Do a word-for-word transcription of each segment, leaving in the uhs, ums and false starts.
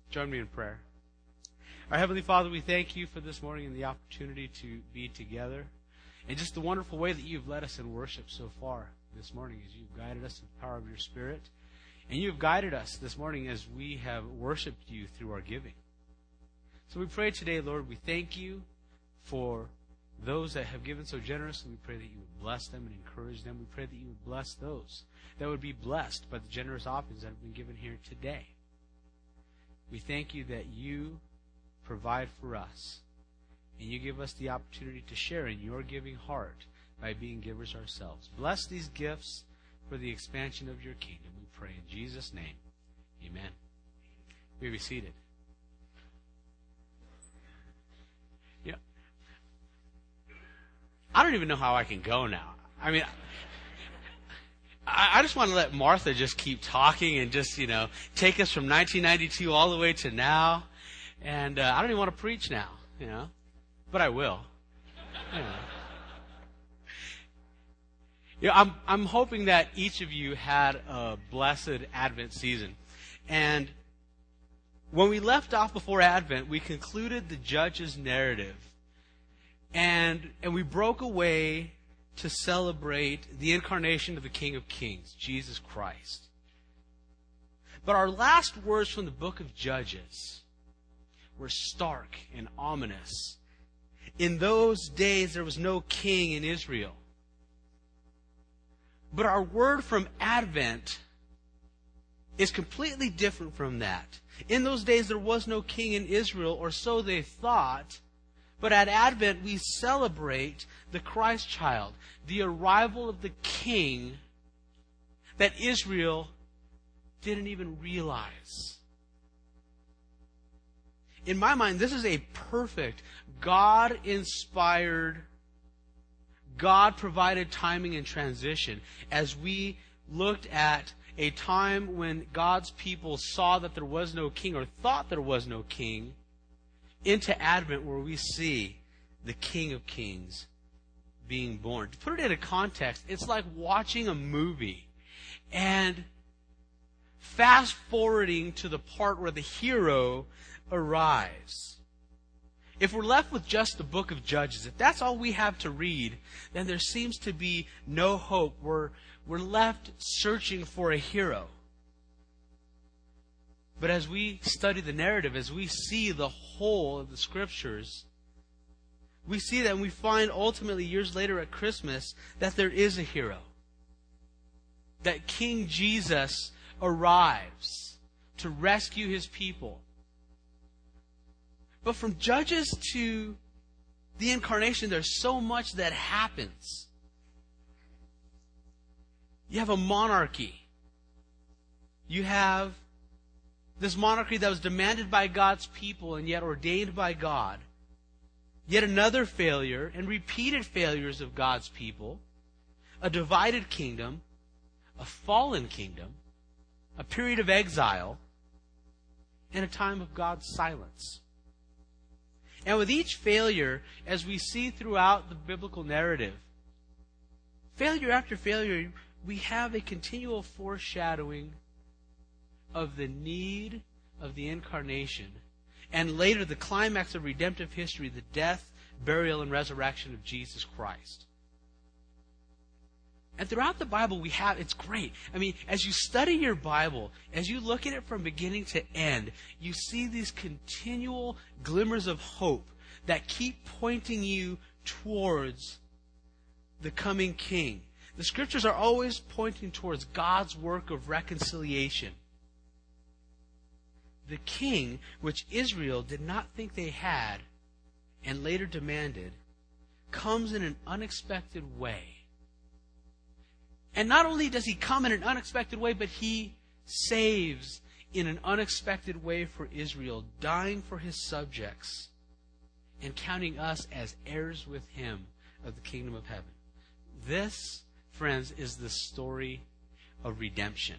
Join me in prayer. Our Heavenly Father, we thank you for this morning and the opportunity to be together, and just the wonderful way that you've led us in worship so far this morning as you've guided us in the power of your Spirit. And you've guided us this morning as we have worshiped you through our giving. So we pray today, Lord, we thank you for those that have given so generously. We pray that you would bless them and encourage them. We pray that you would bless those that would be blessed by the generous offerings that have been given here today. We thank you that you provide for us, and you give us the opportunity to share in your giving heart by being givers ourselves. Bless these gifts for the expansion of your kingdom. We pray in Jesus' name. Amen. You may be seated. Yeah. I don't even know how I can go now. I mean, I, I just want to let Martha just keep talking and just, you know, take us from nineteen ninety-two all the way to now. And uh, I don't even want to preach now, you know, but I will. You know. Yeah, I'm I'm hoping that each of you had a blessed Advent season. And when we left off before Advent, we concluded the Judges narrative. And and we broke away to celebrate the incarnation of the King of Kings, Jesus Christ. But our last words from the book of Judges were stark and ominous. In those days, there was no king in Israel. But our word from Advent is completely different from that. In those days, there was no king in Israel, or so they thought. But at Advent, we celebrate the Christ child, the arrival of the king that Israel didn't even realize. In my mind, this is a perfect, God-inspired, God-provided timing and transition as we looked at a time when God's people saw that there was no king or thought there was no king into Advent, where we see the King of Kings being born. To put it in a context, it's like watching a movie and fast forwarding to the part where the hero arrives. If we're left with just the book of Judges, if that's all we have to read, then there seems to be no hope. We're, we're left searching for a hero. But as we study the narrative, as we see the whole of the Scriptures, we see that, and we find ultimately years later at Christmas that there is a hero. That King Jesus arrives to rescue his people. But from Judges to the incarnation, there's so much that happens. You have a monarchy. You have this monarchy that was demanded by God's people and yet ordained by God. Yet another failure and repeated failures of God's people. A divided kingdom. A fallen kingdom. A period of exile. And a time of God's silence. And with each failure, as we see throughout the biblical narrative, failure after failure, we have a continual foreshadowing of the need of the incarnation, and later the climax of redemptive history, the death, burial, and resurrection of Jesus Christ. And throughout the Bible we have, it's great. I mean, as you study your Bible, as you look at it from beginning to end, you see these continual glimmers of hope that keep pointing you towards the coming King. The Scriptures are always pointing towards God's work of reconciliation. The King, which Israel did not think they had and later demanded, comes in an unexpected way. And not only does he come in an unexpected way, but he saves in an unexpected way for Israel, dying for his subjects and counting us as heirs with him of the kingdom of heaven. This, friends, is the story of redemption.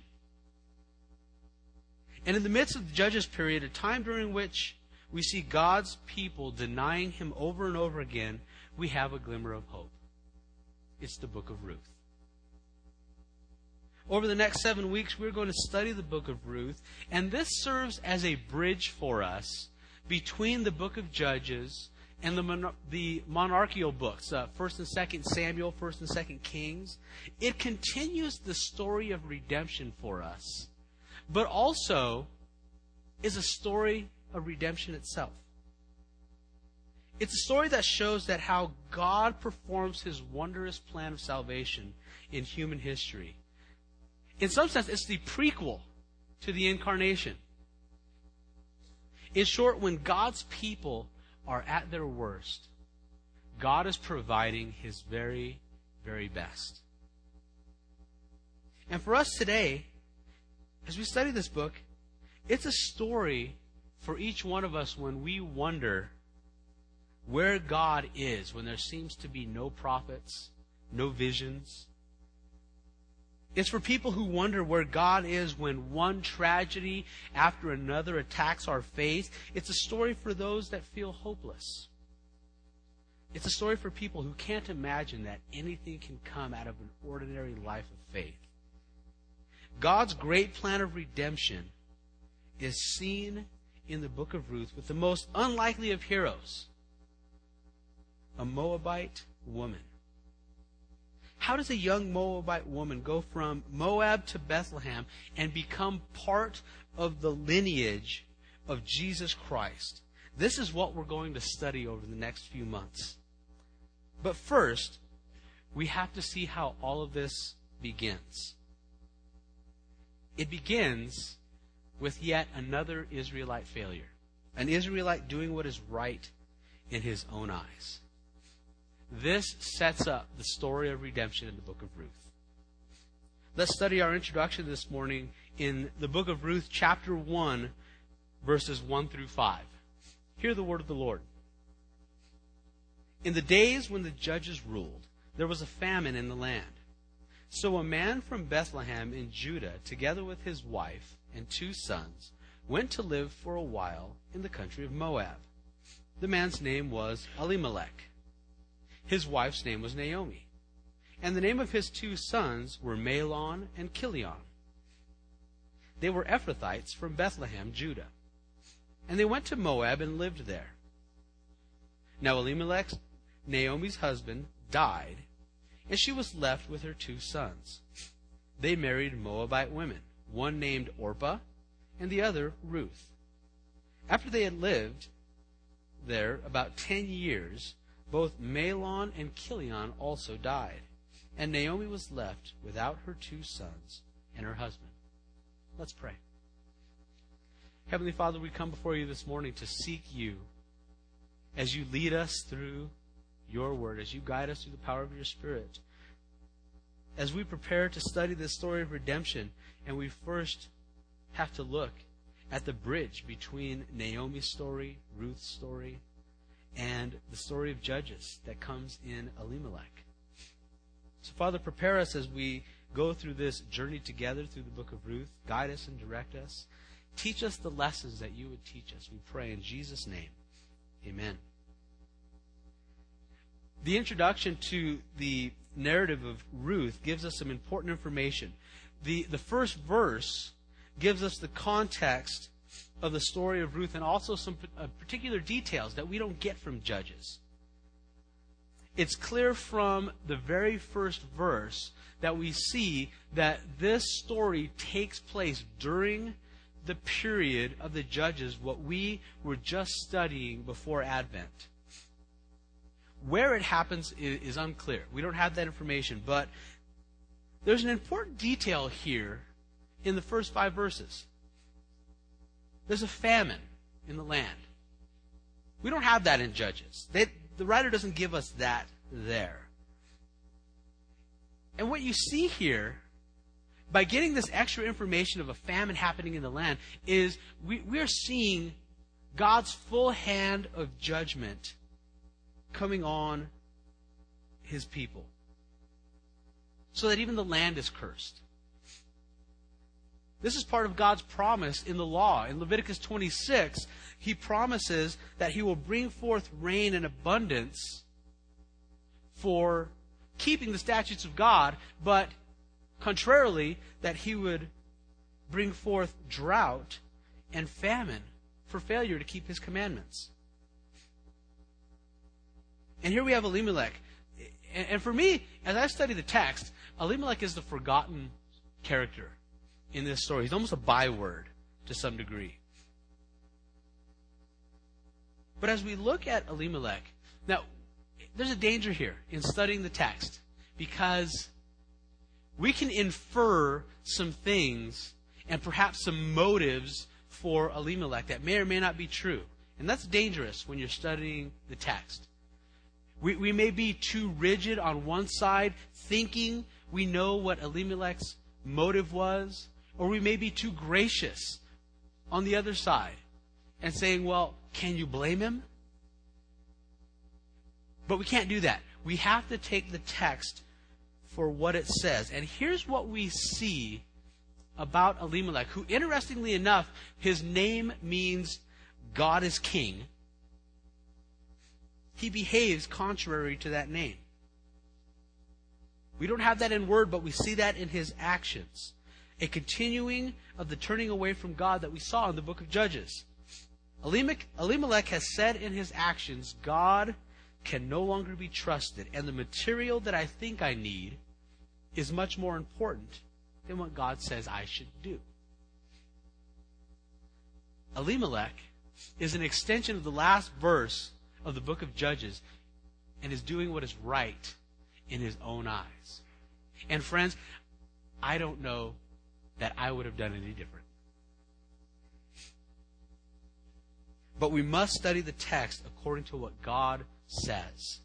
And in the midst of the Judges period, a time during which we see God's people denying him over and over again, we have a glimmer of hope. It's the book of Ruth. Over the next seven weeks, we're going to study the book of Ruth, and this serves as a bridge for us between the book of Judges and the, mon- the monarchical books, uh, First and Second Samuel, First and Second Kings. It continues the story of redemption for us, but also is a story of redemption itself. It's a story that shows that how God performs His wondrous plan of salvation in human history. In some sense, it's the prequel to the incarnation. In short, when God's people are at their worst, God is providing His very, very best. And for us today, as we study this book, it's a story for each one of us when we wonder where God is, when there seems to be no prophets, no visions. It's for people who wonder where God is when one tragedy after another attacks our faith. It's a story for those that feel hopeless. It's a story for people who can't imagine that anything can come out of an ordinary life of faith. God's great plan of redemption is seen in the book of Ruth with the most unlikely of heroes, a Moabite woman. How does a young Moabite woman go from Moab to Bethlehem and become part of the lineage of Jesus Christ? This is what we're going to study over the next few months. But first, we have to see how all of this begins. It begins with yet another Israelite failure. An Israelite doing what is right in his own eyes. This sets up the story of redemption in the book of Ruth. Let's study our introduction this morning in the book of Ruth, chapter one, verses one through five. Hear the word of the Lord. In the days when the judges ruled, there was a famine in the land. So a man from Bethlehem in Judah, together with his wife and two sons, went to live for a while in the country of Moab. The man's name was Elimelech. His wife's name was Naomi. And the name of his two sons were Mahlon and Chilion. They were Ephrathites from Bethlehem, Judah. And they went to Moab and lived there. Now Elimelech, Naomi's husband, died, and she was left with her two sons. They married Moabite women, one named Orpah and the other Ruth. After they had lived there about ten years, both Mahlon and Chilion also died, and Naomi was left without her two sons and her husband. Let's pray. Heavenly Father, we come before you this morning to seek you as you lead us through your word, as you guide us through the power of your Spirit. As we prepare to study this story of redemption, and we first have to look at the bridge between Naomi's story, Ruth's story, and the story of Judges that comes in Elimelech. So, Father, prepare us as we go through this journey together through the book of Ruth. Guide us and direct us. Teach us the lessons that you would teach us. We pray in Jesus' name. Amen. The introduction to the narrative of Ruth gives us some important information. The, the first verse gives us the context of the story of Ruth and also some uh, particular details that we don't get from Judges. It's clear from the very first verse that we see that this story takes place during the period of the Judges, what we were just studying before Advent. Where it happens is, is unclear. We don't have that information, but there's an important detail here in the first five verses. There's a famine in the land. We don't have that in Judges. They, the writer doesn't give us that there. And what you see here, by getting this extra information of a famine happening in the land, is we, we are seeing God's full hand of judgment coming on his people, so that even the land is cursed. This is part of God's promise in the law. In Leviticus twenty-six, he promises that he will bring forth rain in abundance for keeping the statutes of God, but Contrarily, that he would bring forth drought and famine for failure to keep his commandments. And here we have Elimelech. And for me, as I study the text, Elimelech is the forgotten character in this story. He's almost a byword to some degree. But as we look at Elimelech, now, there's a danger here in studying the text, because we can infer some things and perhaps some motives for Elimelech that may or may not be true. And that's dangerous when you're studying the text. We, we may be too rigid on one side, thinking we know what Elimelech's motive was, or we may be too gracious on the other side and saying, well, can you blame him? But we can't do that. We have to take the text for what it says. And here's what we see about Elimelech, who, interestingly enough, his name means God is king. He behaves contrary to that name. We don't have that in word, but we see that in his actions. A continuing of the turning away from God that we saw in the book of Judges. Elimelech, Elimelech has said in his actions, God can no longer be trusted, and the material that I think I need is much more important than what God says I should do. Elimelech is an extension of the last verse of the book of Judges and is doing what is right in his own eyes. And friends, I don't know that I would have done any different. But we must study the text according to what God says.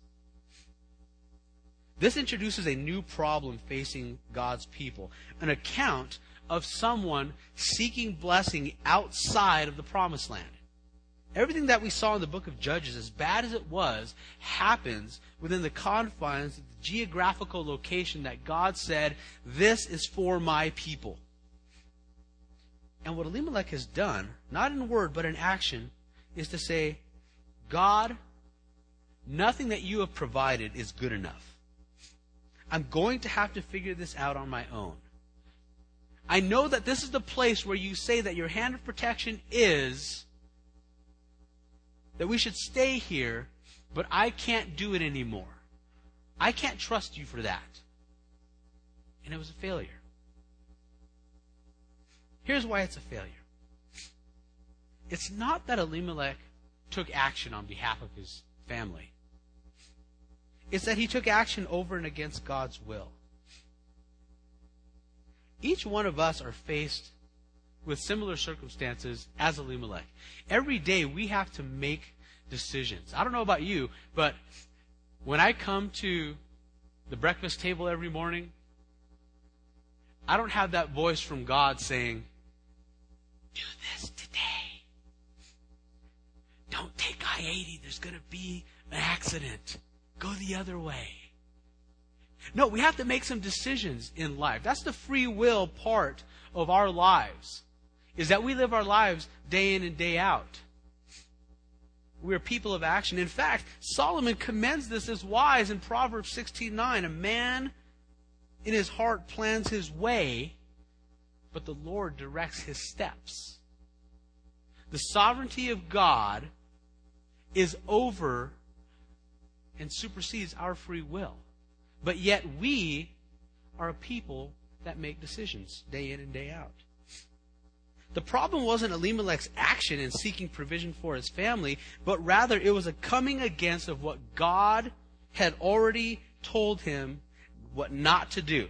This introduces a new problem facing God's people, an account of someone seeking blessing outside of the promised land. Everything that we saw in the book of Judges, as bad as it was, happens within the confines of the geographical location that God said, this is for my people. And what Elimelech has done, not in word but in action, is to say, God, nothing that you have provided is good enough. I'm going to have to figure this out on my own. I know that this is the place where you say that your hand of protection is, that we should stay here, but I can't do it anymore. I can't trust you for that. And it was a failure. Here's why it's a failure. It's not that Elimelech took action on behalf of his family. It's that he took action over and against God's will. Each one of us are faced with similar circumstances as Elimelech. Every day we have to make decisions. I don't know about you, but when I come to the breakfast table every morning, I don't have that voice from God saying, do this today. Don't take I eighty. There's going to be an accident. Go the other way. No, we have to make some decisions in life. That's the free will part of our lives, is that we live our lives day in and day out. We're people of action. In fact, Solomon commends this as wise in Proverbs sixteen nine. A man in his heart plans his way, but the Lord directs his steps. The sovereignty of God is over and supersedes our free will. But yet we are a people that make decisions day in and day out. The problem wasn't Elimelech's action in seeking provision for his family, but rather it was a coming against of what God had already told him what not to do.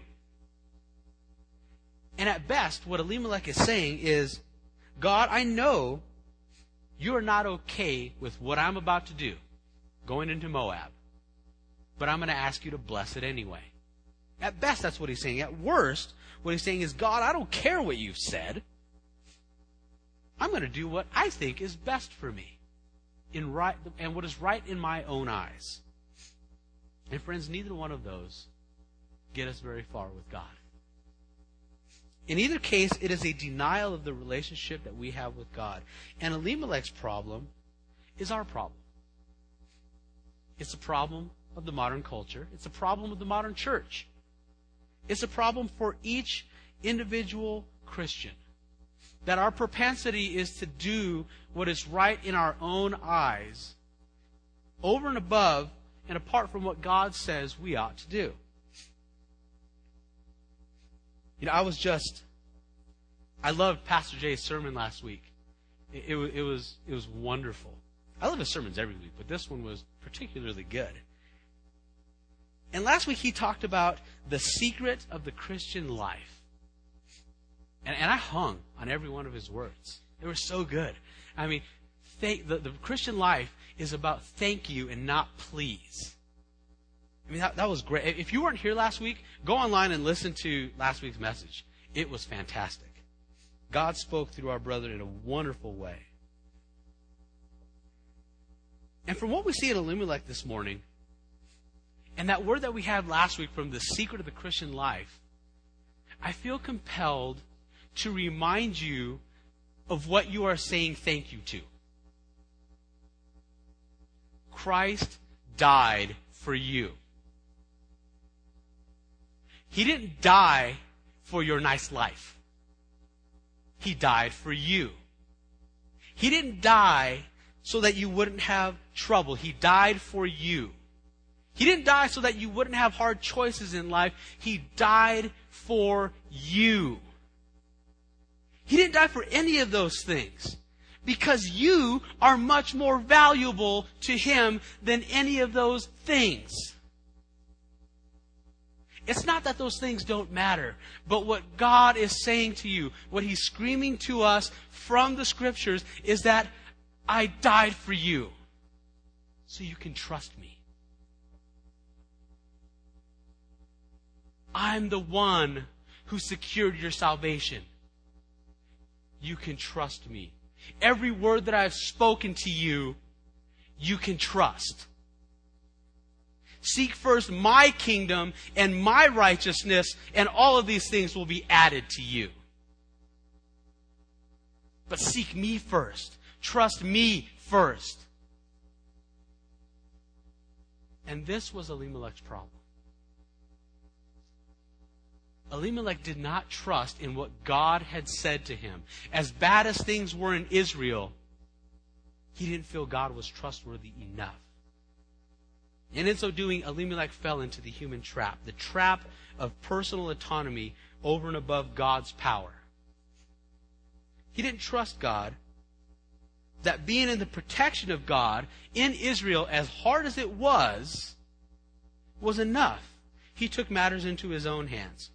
And at best, what Elimelech is saying is, God, I know you are not okay with what I'm about to do, going into Moab. But I'm going to ask you to bless it anyway. At best, that's what he's saying. At worst, what he's saying is, God, I don't care what you've said. I'm going to do what I think is best for me in right, and what is right in my own eyes. And friends, neither one of those get us very far with God. In either case, it is a denial of the relationship that we have with God. And Elimelech's problem is our problem. It's a problem of the modern culture. It's a problem of the modern church. It's a problem for each individual Christian. That our propensity is to do what is right in our own eyes, over and above and apart from what God says we ought to do. You know, I was just, I loved Pastor Jay's sermon last week. It, it, it was it was wonderful. I love his sermons every week, but this one was particularly good. And last week he talked about the secret of the Christian life. And, and I hung on every one of his words. They were so good. I mean, thank, the, the Christian life is about thank you and not please. I mean, that, that was great. If you weren't here last week, go online and listen to last week's message. It was fantastic. God spoke through our brother in a wonderful way. And from what we see at Elimelech this morning, and that word that we had last week from the secret of the Christian life, I feel compelled to remind you of what you are saying thank you to. Christ died for you. He didn't die for your nice life. He died for you. He didn't die so that you wouldn't have trouble. He died for you. He didn't die so that you wouldn't have hard choices in life. He died for you. He didn't die for any of those things because you are much more valuable to Him than any of those things. It's not that those things don't matter, but what God is saying to you, what He's screaming to us from the Scriptures is that I died for you so you can trust me. I'm the one who secured your salvation. You can trust me. Every word that I've spoken to you, you can trust. Seek first my kingdom and my righteousness, and all of these things will be added to you. But seek me first. Trust me first. And this was Elimelech's problem. Elimelech did not trust in what God had said to him. As bad as things were in Israel, he didn't feel God was trustworthy enough. And in so doing, Elimelech fell into the human trap, the trap of personal autonomy over and above God's power. He didn't trust God, that being in the protection of God in Israel, as hard as it was, was enough. He took matters into his own hands.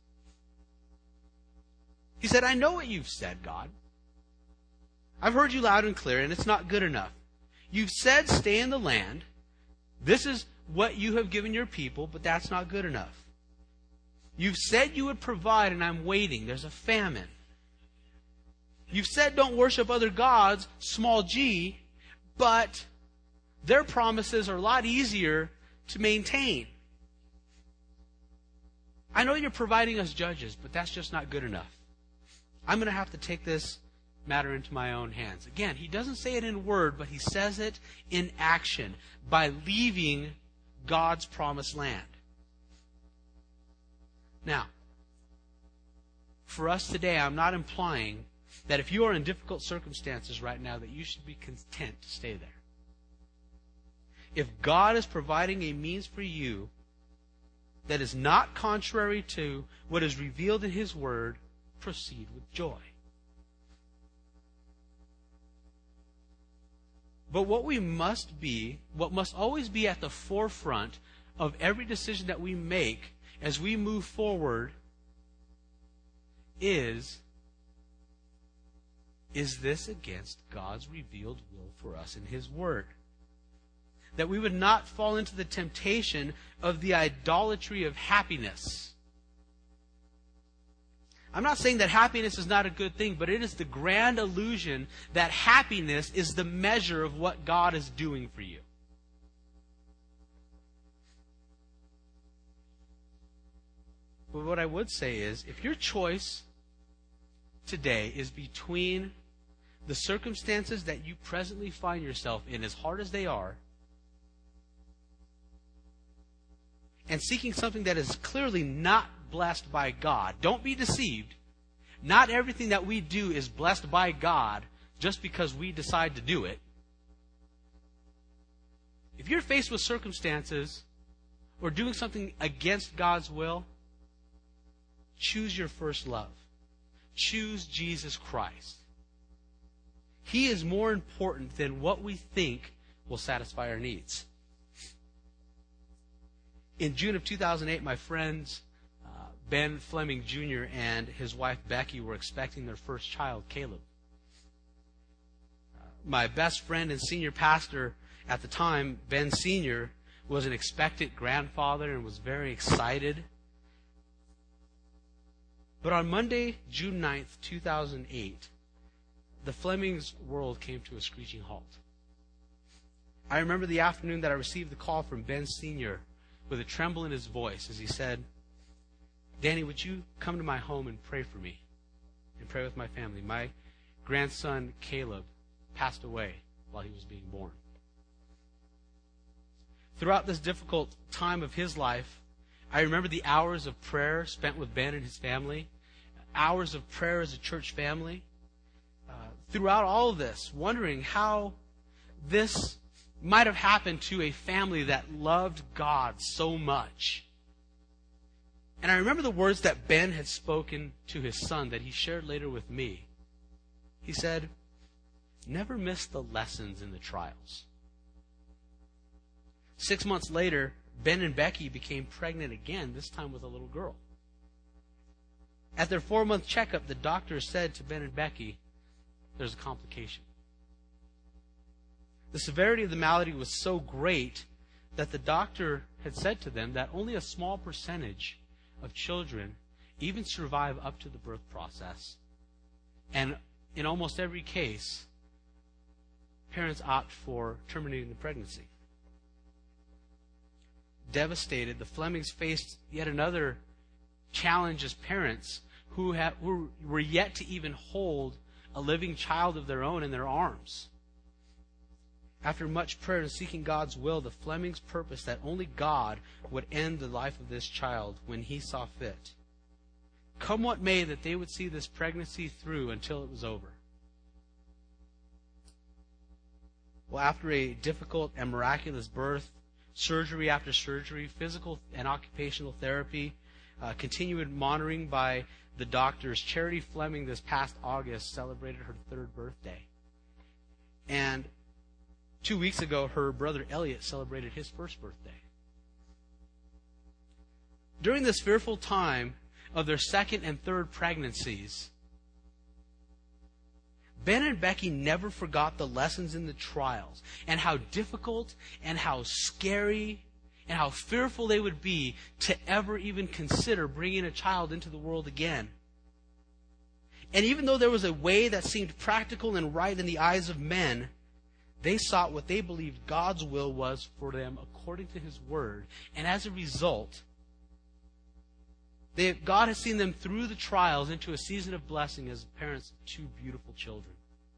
He said, I know what you've said, God. I've heard you loud and clear, and it's not good enough. You've said, stay in the land. This is what you have given your people, but that's not good enough. You've said you would provide, and I'm waiting. There's a famine. You've said don't worship other gods, small g, but their promises are a lot easier to maintain. I know you're providing us judges, but that's just not good enough. I'm going to have to take this matter into my own hands. Again, he doesn't say it in word, but he says it in action by leaving God's promised land. Now, for us today, I'm not implying that if you are in difficult circumstances right now, that you should be content to stay there. If God is providing a means for you that is not contrary to what is revealed in His Word, proceed with joy. But what we must be, what must always be at the forefront of every decision that we make as we move forward is, is this against God's revealed will for us in His Word? That we would not fall into the temptation of the idolatry of happiness. I'm not saying that happiness is not a good thing, but it is the grand illusion that happiness is the measure of what God is doing for you. But what I would say is, if your choice today is between the circumstances that you presently find yourself in, as hard as they are, and seeking something that is clearly not blessed by God. Don't be deceived. Not everything that we do is blessed by God just because we decide to do it. If you're faced with circumstances or doing something against God's will, choose your first love. Choose Jesus Christ. He is more important than what we think will satisfy our needs. In June of two thousand eight, my friends uh, Ben Fleming Junior and his wife Becky were expecting their first child, Caleb. Uh, my best friend and senior pastor at the time, Ben Senior, was an expectant grandfather and was very excited. But on Monday, June ninth, two thousand eight, the Flemings' world came to a screeching halt. I remember the afternoon that I received the call from Ben Senior with a tremble in his voice as he said, "Danny, would you come to my home and pray for me and pray with my family? My grandson, Caleb, passed away while he was being born." Throughout this difficult time of his life, I remember the hours of prayer spent with Ben and his family, hours of prayer as a church family. Uh, throughout all of this, wondering how this might have happened to a family that loved God so much. And I remember the words that Ben had spoken to his son that he shared later with me. He said, "Never miss the lessons in the trials." Six months later, Ben and Becky became pregnant again, this time with a little girl. At their four-month checkup, the doctor said to Ben and Becky, "There's a complication." The severity of the malady was so great that the doctor had said to them that only a small percentage of children even survive up to the birth process. And in almost every case, parents opt for terminating the pregnancy. Devastated, the Flemings faced yet another challenge as parents who, have, who were yet to even hold a living child of their own in their arms. After much prayer and seeking God's will, the Flemings purposed that only God would end the life of this child when He saw fit. Come what may, that they would see this pregnancy through until it was over. Well, after a difficult and miraculous birth, surgery after surgery, physical and occupational therapy, uh, continued monitoring by the doctors, Charity Fleming this past August celebrated her third birthday. And two weeks ago, her brother Elliot celebrated his first birthday. During this fearful time of their second and third pregnancies, Ben and Becky never forgot the lessons in the trials and how difficult and how scary and how fearful they would be to ever even consider bringing a child into the world again. And even though there was a way that seemed practical and right in the eyes of men, they sought what they believed God's will was for them according to His Word. And as a result, They, God has seen them through the trials into a season of blessing as parents of two beautiful children.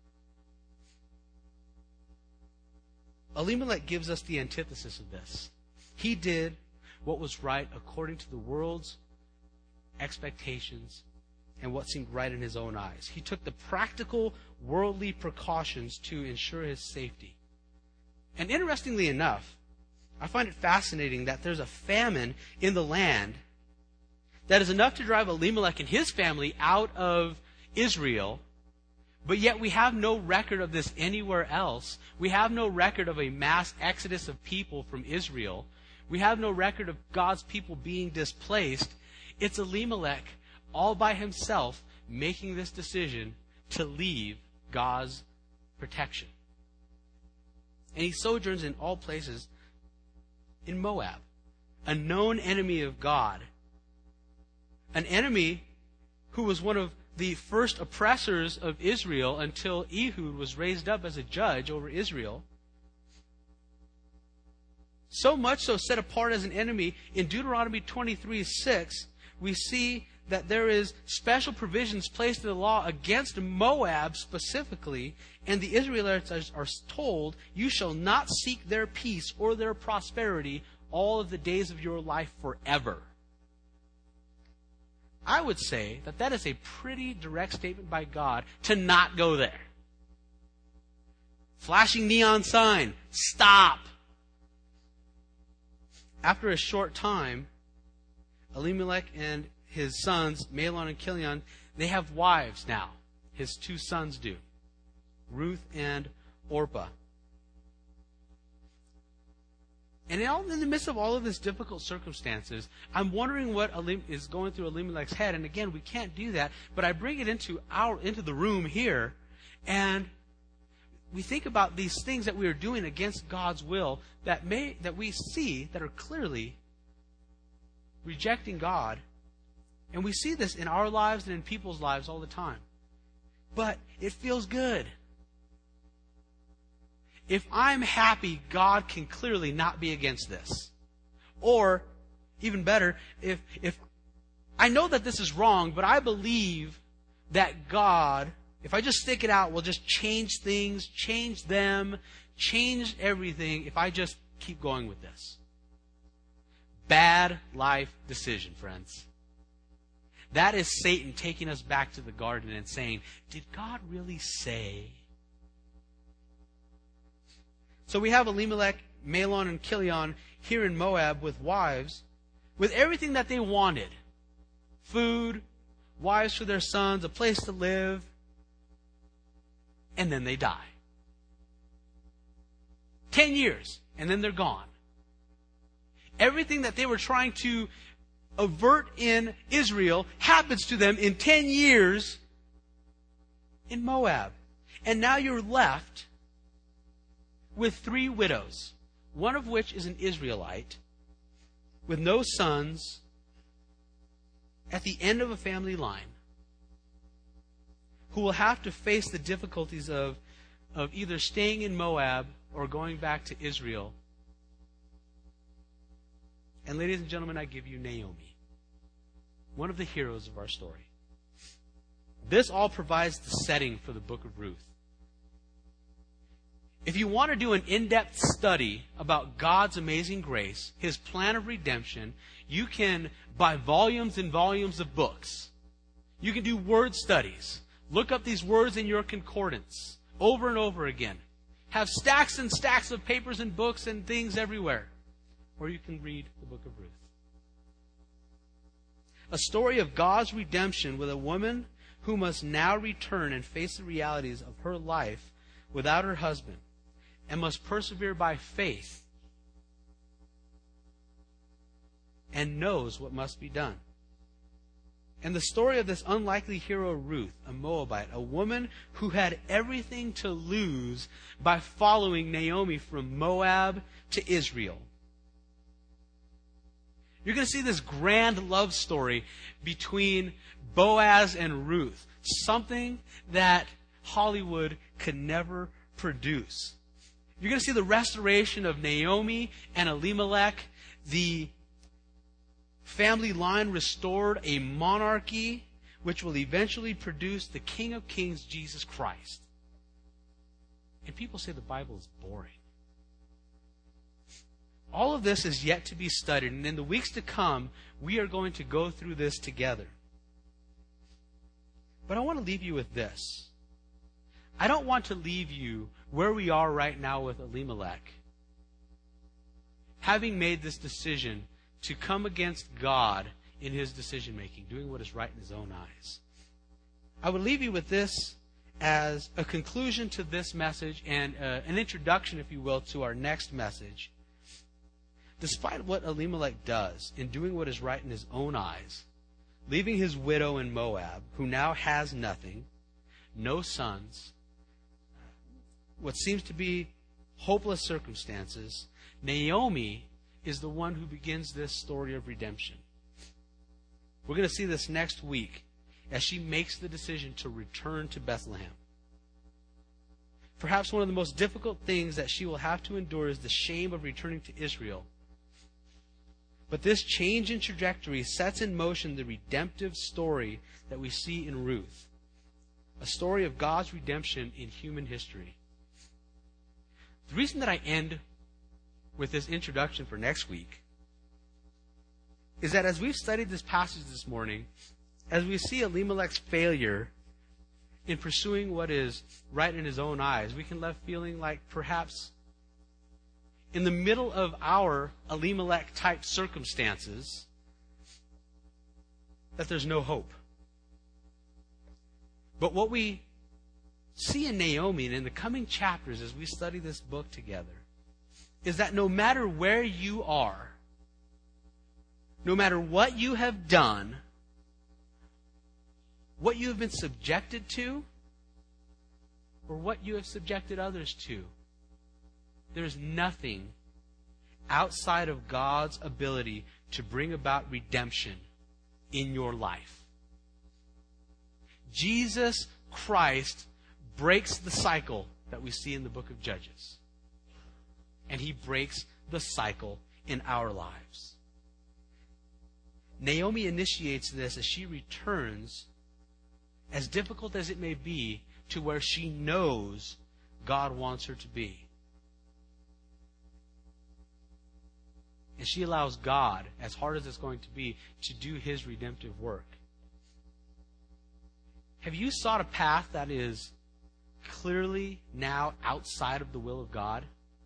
Elimelech gives us the antithesis of this. He did what was right according to the world's expectations and what seemed right in his own eyes. He took the practical, worldly precautions to ensure his safety. And interestingly enough, I find it fascinating that there's a famine in the land that is enough to drive Elimelech and his family out of Israel, but yet we have no record of this anywhere else. We have no record of a mass exodus of people from Israel. We have no record of God's people being displaced. It's Elimelech all by himself making this decision to leave God's protection. And he sojourns in all places in Moab, a known enemy of God. An enemy who was one of the first oppressors of Israel until Ehud was raised up as a judge over Israel. So much so set apart as an enemy, in Deuteronomy twenty-three six, we see that there is special provisions placed in the law against Moab specifically, and the Israelites are told, "You shall not seek their peace or their prosperity all of the days of your life forever. I would say that that is a pretty direct statement by God to not go there. Flashing neon sign, stop. After a short time, Elimelech and his sons, Mahlon and Chilion, they have wives now. His two sons do, Ruth and Orpah. And in, all, in the midst of all of this difficult circumstances, I'm wondering what Elim, is going through Elimelech's head. And again, we can't do that, but I bring it into our into the room here, and we think about these things that we are doing against God's will that may that we see that are clearly rejecting God. And we see this in our lives and in people's lives all the time. But it feels good. If I'm happy, God can clearly not be against this. Or, even better, if if I know that this is wrong, but I believe that God, if I just stick it out, will just change things, change them, change everything if I just keep going with this. Bad life decision, friends. That is Satan taking us back to the garden and saying, did God really say? So we have Elimelech, Mahlon, and Chilion here in Moab with wives, with everything that they wanted. Food, wives for their sons, a place to live. And then they die. Ten years, and then they're gone. Everything that they were trying to avert in Israel happens to them in ten years in Moab. And now you're left with three widows, one of which is an Israelite, with no sons, at the end of a family line, who will have to face the difficulties of, of either staying in Moab or going back to Israel. And ladies and gentlemen, I give you Naomi, one of the heroes of our story. This all provides the setting for the book of Ruth. If you want to do an in-depth study about God's amazing grace, His plan of redemption, you can buy volumes and volumes of books. You can do word studies. Look up these words in your concordance over and over again. Have stacks and stacks of papers and books and things everywhere. Or you can read the book of Ruth. A story of God's redemption with a woman who must now return and face the realities of her life without her husband, and must persevere by faith and knows what must be done. And the story of this unlikely hero Ruth, a Moabite, a woman who had everything to lose by following Naomi from Moab to Israel. You're going to see this grand love story between Boaz and Ruth, something that Hollywood could never produce. You're going to see the restoration of Naomi and Elimelech, the family line restored, a monarchy which will eventually produce the King of Kings, Jesus Christ. And people say the Bible is boring. All of this is yet to be studied, and in the weeks to come, we are going to go through this together. But I want to leave you with this. I don't want to leave you where we are right now with Elimelech, having made this decision to come against God in his decision-making, doing what is right in his own eyes. I would leave you with this as a conclusion to this message and uh, an introduction, if you will, to our next message. Despite what Elimelech does in doing what is right in his own eyes, leaving his widow in Moab, who now has nothing, no sons, what seems to be hopeless circumstances, Naomi is the one who begins this story of redemption. We're going to see this next week as she makes the decision to return to Bethlehem. Perhaps one of the most difficult things that she will have to endure is the shame of returning to Israel. But this change in trajectory sets in motion the redemptive story that we see in Ruth, a story of God's redemption in human history. The reason that I end with this introduction for next week is that as we've studied this passage this morning, as we see Elimelech's failure in pursuing what is right in his own eyes, we can left feeling like perhaps in the middle of our Elimelech-type circumstances, that there's no hope. But what we see in Naomi and in the coming chapters as we study this book together is that no matter where you are, no matter what you have done, what you have been subjected to, or what you have subjected others to, there's nothing outside of God's ability to bring about redemption in your life. Jesus Christ breaks the cycle that we see in the book of Judges. And He breaks the cycle in our lives. Naomi initiates this as she returns, as difficult as it may be, to where she knows God wants her to be. And she allows God, as hard as it's going to be, to do His redemptive work. Have you sought a path that is clearly now outside of the will of God?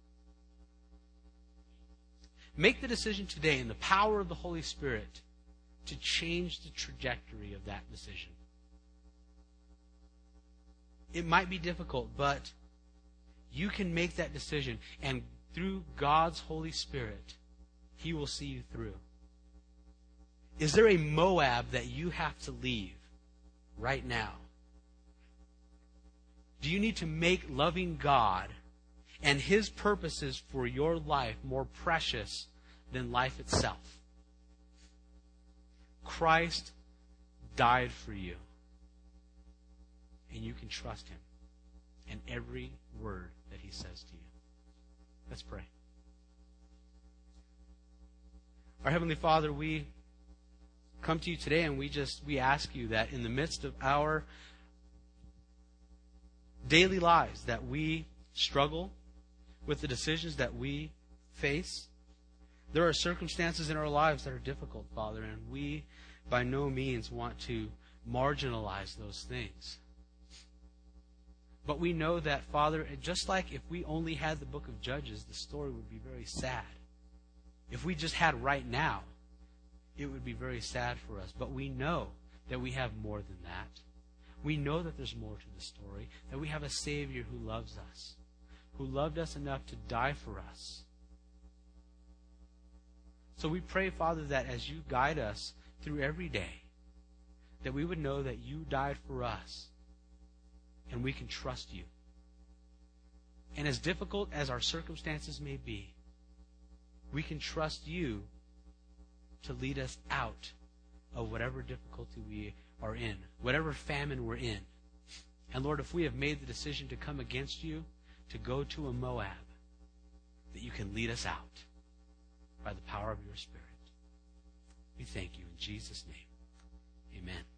Make the decision today in the power of the Holy Spirit to change the trajectory of that decision. It might be difficult, but you can make that decision, and through God's Holy Spirit, He will see you through. Is there a Moab that you have to leave right now? Do you need to make loving God and His purposes for your life more precious than life itself? Christ died for you, and you can trust Him and every word that He says to you. Let's pray. Our Heavenly Father, we come to you today and we just we ask you that in the midst of our daily lives, that we struggle with the decisions that we face. There are circumstances in our lives that are difficult, Father, and we by no means want to marginalize those things. But we know that, Father, just like if we only had the book of Judges, the story would be very sad. If we just had right now, it would be very sad for us. But we know that we have more than that. We know that there's more to the story, that we have a Savior who loves us, who loved us enough to die for us. So we pray, Father, that as you guide us through every day, that we would know that you died for us, and we can trust you. And as difficult as our circumstances may be, we can trust you to lead us out of whatever difficulty we are in, whatever famine we're in. And Lord, if we have made the decision to come against you, to go to a Moab, that you can lead us out by the power of your Spirit. We thank you in Jesus' name. Amen.